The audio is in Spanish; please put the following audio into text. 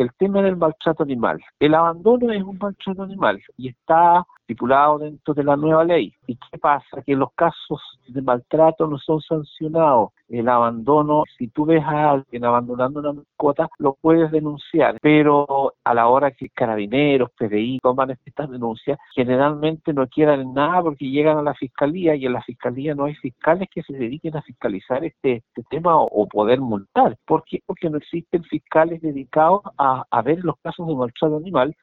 el tema del maltrato animal. El abandono es un maltrato animal y está estipulado dentro de la nueva ley. ¿Y qué pasa? Que los casos de maltrato no son sancionados. El abandono, si tú ves a alguien abandonando una mascota, lo puedes denunciar, pero a la hora que carabineros, PDI toman estas denuncias, generalmente no quedan nada porque llegan a la fiscalía y en la fiscalía no hay fiscales que se dediquen a fiscalizar este tema o poder multar. ¿Por qué? Porque no existen fiscales dedicados a ver los casos de maltrato animal,